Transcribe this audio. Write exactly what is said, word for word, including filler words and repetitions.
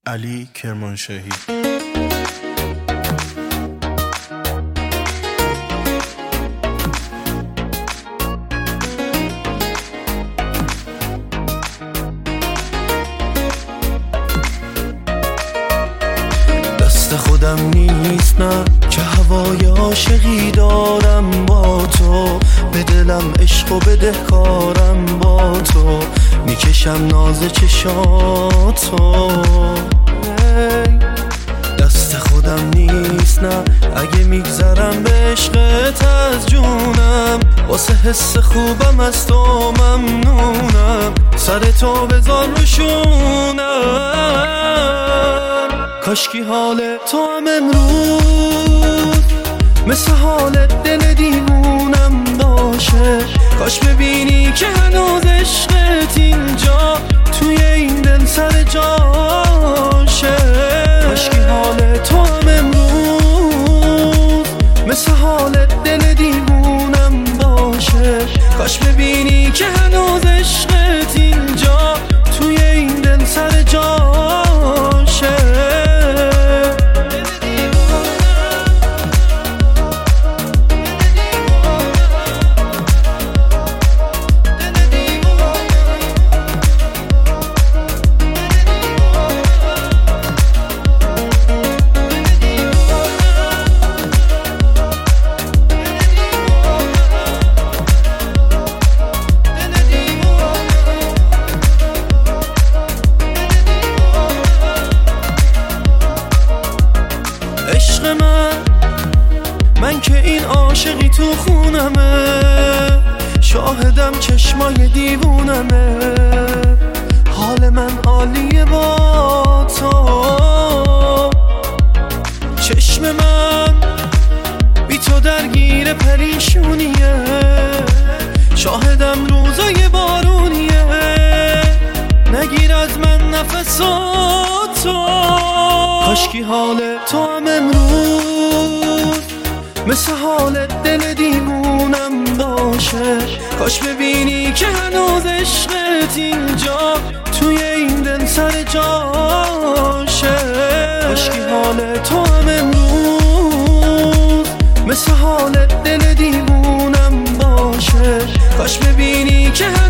علی کرمانشاهی. دست خودم نیست نه که هوای عاشقی دارم با تو، به دلم عشق و بدهکارم با تو، میکشم ناز چشاتو. دست خودم نیست نه اگه میگذرم به عشقت از جونم، واسه حس خوبم از تو ممنونم، سر تو بذار روشونم. کاشکی حال تو هم امروز مثل حال دل دیوونم باشه، کاش ببینی که هنوز عشقت اینجا توی این دل سر جاشه. کاشکی حال تو هم امروز مثل حال دل دیوونم باشه، کاش ببینی که هنوز عشقت اینجا توی این دل سر جاشه. عشق من من که این عاشقی تو خونمه، شاهدم چشمای دیوونمه، حال من عالیه با تو. چشم من بی تو درگیر پریشونیه، شاهدم روزای بارونیه، نگیر از من نفساتو. کاشکی حال تو هم امروز مثل حال دل دیوونم باشه، کاش ببینی که هنوز عشقت اینجا توی این دل سر جاشه. کاشکی حال تو هم امروز مثل حال دل دیوونم باشه، کاش ببینی که